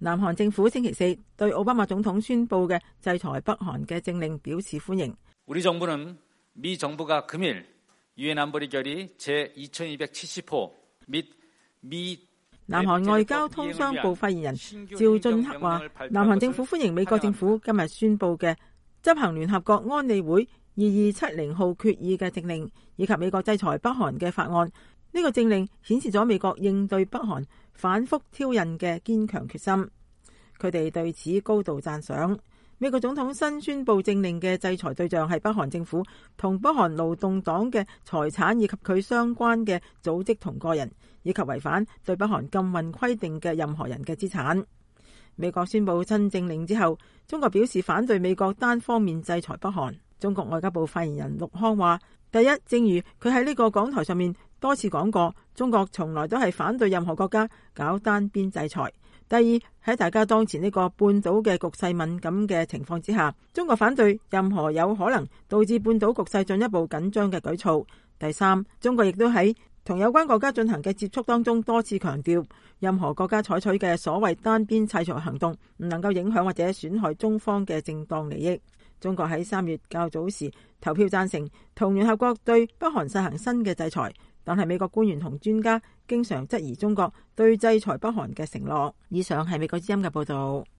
南韓政府星期四對奧巴馬總統宣布嘅制裁北韓嘅政令表示歡迎。 우리 정부는 미 정부가 금일 유엔 안보리 결의 제2270호 및 미 南韓外交通商部發言人趙俊克話，南韓政府歡迎美國政府今日宣布嘅執行聯合國安理會2270號決議嘅政令，以及美國制裁北韓嘅法案。呢個政令顯示咗美國應對北韓反覆挑釁嘅堅強決心，佢哋對此高度讚賞。美國總統新宣布政令嘅制裁對象係北韓政府同北韓勞動黨嘅財產以及佢相關嘅組織同個人，以及違反對北韓禁運規定嘅任何人嘅資產。美國宣布新政令之後，中國表示反對美國單方面制裁北韓。中國外交部發言人陸康話，第一，正如佢喺呢個講台上面多次講過，中國從來都係反對任何國家搞單邊制裁。第二，喺大家當前呢個半島嘅局勢敏感嘅情況之下，中國反對任何有可能導致半島局勢進一步緊張嘅舉措。第三，中國亦都喺同有關國家進行嘅接觸當中多次強調，任何國家採取嘅所謂單邊制裁行動唔能夠影響或者損害中方嘅正當利益。中國喺3月較早時投票贊成同聯合國對北韓實行新嘅制裁，但係美國官員同專家經常質疑中國對制裁北韓嘅承諾。以上係美國之音嘅報道。